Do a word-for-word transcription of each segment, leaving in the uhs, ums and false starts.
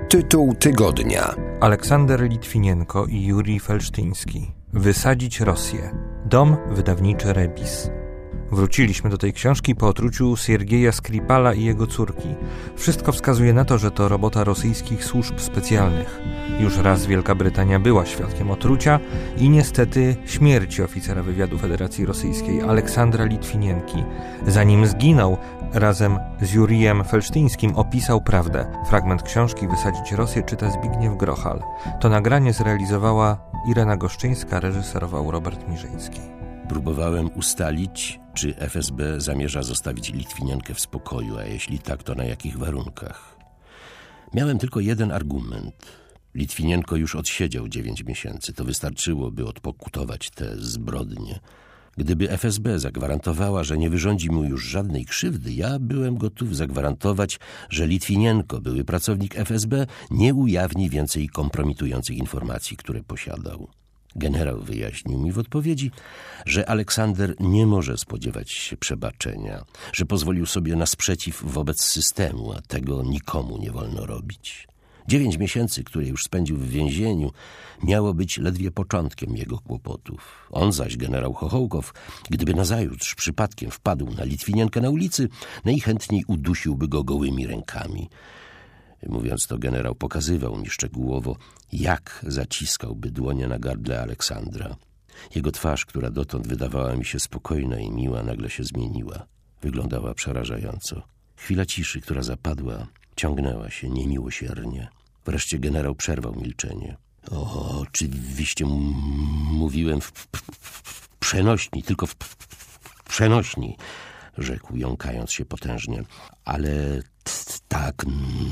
Tytuł tygodnia. Aleksander Litwinienko i Jurij Felsztyński. Wysadzić Rosję. Dom wydawniczy Rebis. Wróciliśmy do tej książki po otruciu Siergieja Skripala i jego córki. Wszystko wskazuje na to, że to robota rosyjskich służb specjalnych. Już raz Wielka Brytania była świadkiem otrucia i niestety śmierci oficera wywiadu Federacji Rosyjskiej Aleksandra Litwinienki. Zanim zginął, razem z Jurijem Felsztyńskim opisał prawdę. Fragment książki Wysadzić Rosję czyta Zbigniew Grochal. To nagranie zrealizowała Irena Goszczyńska, reżyserował Robert Mirzyński. Próbowałem ustalić, czy F S B zamierza zostawić Litwinienkę w spokoju, a jeśli tak, to na jakich warunkach. Miałem tylko jeden argument. Litwinienko już odsiedział dziewięć miesięcy. To wystarczyło, by odpokutować te zbrodnie. Gdyby F S B zagwarantowała, że nie wyrządzi mu już żadnej krzywdy, ja byłem gotów zagwarantować, że Litwinienko, były pracownik F S B, nie ujawni więcej kompromitujących informacji, które posiadał. Generał wyjaśnił mi w odpowiedzi, że Aleksander nie może spodziewać się przebaczenia, że pozwolił sobie na sprzeciw wobec systemu, a tego nikomu nie wolno robić. Dziewięć miesięcy, które już spędził w więzieniu, miało być ledwie początkiem jego kłopotów. On zaś, generał Chochołkow, gdyby nazajutrz przypadkiem wpadł na Litwinienkę na ulicy, najchętniej udusiłby go gołymi rękami. Mówiąc to, generał pokazywał mi szczegółowo, jak zaciskałby dłonie na gardle Aleksandra. Jego twarz, która dotąd wydawała mi się spokojna i miła, nagle się zmieniła. Wyglądała przerażająco. Chwila ciszy, która zapadła, ciągnęła się niemiłosiernie. Wreszcie generał przerwał milczenie. O, oczywiście m- mówiłem w, w, w przenośni, tylko w, w przenośni, rzekł, jąkając się potężnie. Ale t- tak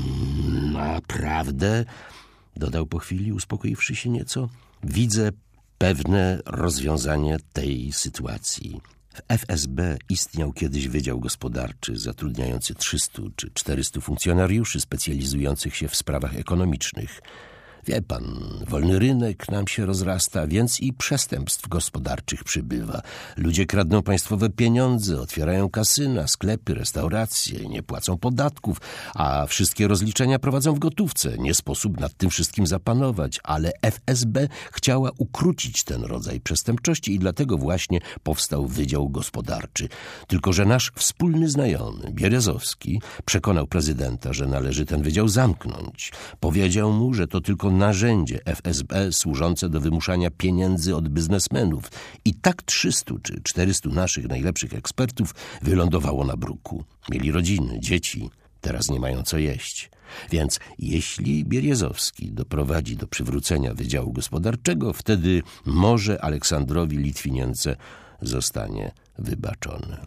naprawdę, dodał po chwili, uspokoiwszy się nieco, widzę pewne rozwiązanie tej sytuacji. W F S B istniał kiedyś wydział gospodarczy zatrudniający trzystu czy czterystu funkcjonariuszy specjalizujących się w sprawach ekonomicznych. Wie pan, wolny rynek nam się rozrasta, więc i przestępstw gospodarczych przybywa. Ludzie kradną państwowe pieniądze, otwierają kasyna, sklepy, restauracje, nie płacą podatków, a wszystkie rozliczenia prowadzą w gotówce. Nie sposób nad tym wszystkim zapanować, ale F S B chciała ukrócić ten rodzaj przestępczości i dlatego właśnie powstał Wydział Gospodarczy. Tylko że nasz wspólny znajomy, Bierezowski, przekonał prezydenta, że należy ten wydział zamknąć. Powiedział mu, że to tylko narzędzie F S B służące do wymuszania pieniędzy od biznesmenów. I tak trzystu czy czterystu naszych najlepszych ekspertów wylądowało na bruku. Mieli rodziny, dzieci, teraz nie mają co jeść. Więc jeśli Bierezowski doprowadzi do przywrócenia Wydziału Gospodarczego, wtedy może Aleksandrowi Litwinience zostanie wybaczone.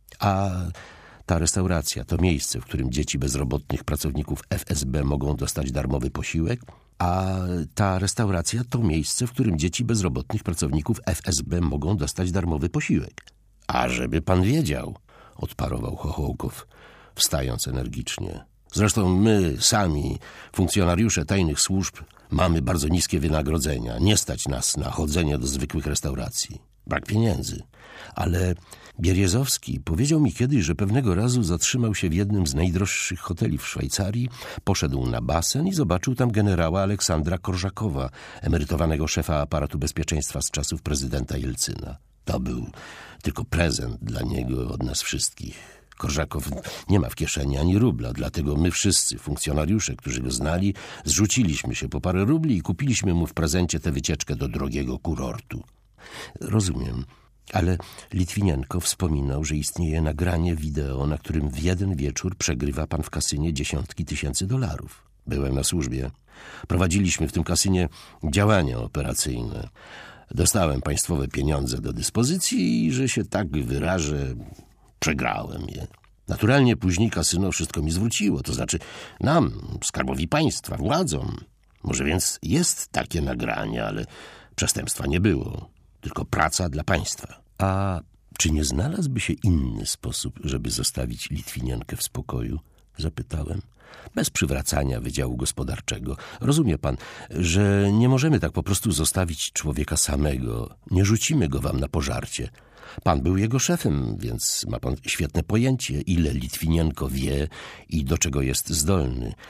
A ta restauracja to miejsce, w którym dzieci bezrobotnych pracowników F S B mogą dostać darmowy posiłek, a ta restauracja to miejsce, w którym dzieci bezrobotnych pracowników F S B mogą dostać darmowy posiłek. A żeby pan wiedział, odparował Chochołkow, wstając energicznie. Zresztą my sami, funkcjonariusze tajnych służb, mamy bardzo niskie wynagrodzenia. Nie stać nas na chodzenie do zwykłych restauracji. Brak pieniędzy. Ale Bierezowski powiedział mi kiedyś, że pewnego razu zatrzymał się w jednym z najdroższych hoteli w Szwajcarii, poszedł na basen i zobaczył tam generała Aleksandra Korżakowa, emerytowanego szefa aparatu bezpieczeństwa z czasów prezydenta Jelcyna. To był tylko prezent dla niego od nas wszystkich. Korżakow nie ma w kieszeni ani rubla, dlatego my wszyscy, funkcjonariusze, którzy go znali, zrzuciliśmy się po parę rubli i kupiliśmy mu w prezencie tę wycieczkę do drogiego kurortu. Rozumiem, ale Litwinienko wspominał, że istnieje nagranie wideo, na którym w jeden wieczór przegrywa pan w kasynie dziesiątki tysięcy dolarów. Byłem na służbie. Prowadziliśmy w tym kasynie działania operacyjne. Dostałem państwowe pieniądze do dyspozycji i, że się tak wyrażę, przegrałem je. Naturalnie później kasyno wszystko mi zwróciło, to znaczy nam, skarbowi państwa, władzom. Może więc jest takie nagranie, ale przestępstwa nie było. Tylko praca dla państwa. A czy nie znalazłby się inny sposób, żeby zostawić Litwinienkę w spokoju? Zapytałem. Bez przywracania Wydziału Gospodarczego. Rozumie pan, że nie możemy tak po prostu zostawić człowieka samego. Nie rzucimy go wam na pożarcie. Pan był jego szefem, więc ma pan świetne pojęcie, ile Litwinienko wie i do czego jest zdolny.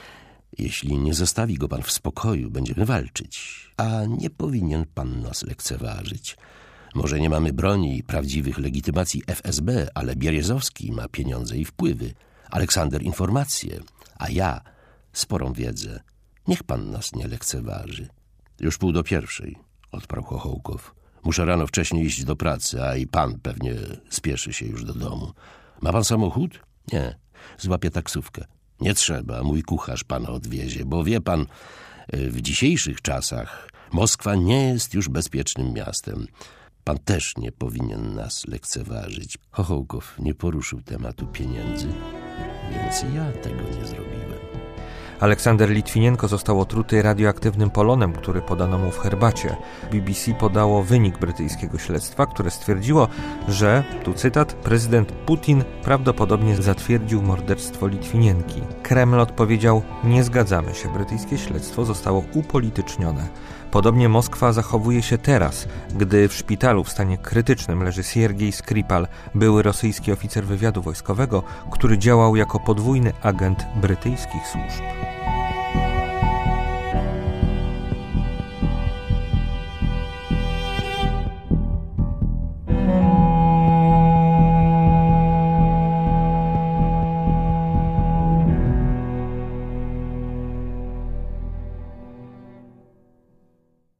Jeśli nie zostawi go pan w spokoju, będziemy walczyć. A nie powinien pan nas lekceważyć. Może nie mamy broni i prawdziwych legitymacji F S B, ale Bierzozowski ma pieniądze i wpływy. Aleksander informacje, a ja sporą wiedzę. Niech pan nas nie lekceważy. Już pół do pierwszej, odparł Chochołkow. Muszę rano wcześniej iść do pracy, a i pan pewnie spieszy się już do domu. Ma pan samochód? Nie, złapię taksówkę. Nie trzeba, mój kucharz pana odwiezie, bo wie pan, w dzisiejszych czasach Moskwa nie jest już bezpiecznym miastem. Pan też nie powinien nas lekceważyć. Chochołkow nie poruszył tematu pieniędzy, więc ja tego nie zrobiłem. Aleksander Litwinienko został otruty radioaktywnym polonem, który podano mu w herbacie. B B C podało wynik brytyjskiego śledztwa, które stwierdziło, że, tu cytat, prezydent Putin prawdopodobnie zatwierdził morderstwo Litwinienki. Kreml odpowiedział, nie zgadzamy się, brytyjskie śledztwo zostało upolitycznione. Podobnie Moskwa zachowuje się teraz, gdy w szpitalu w stanie krytycznym leży Siergiej Skripal, były rosyjski oficer wywiadu wojskowego, który działał jako podwójny agent brytyjskich służb.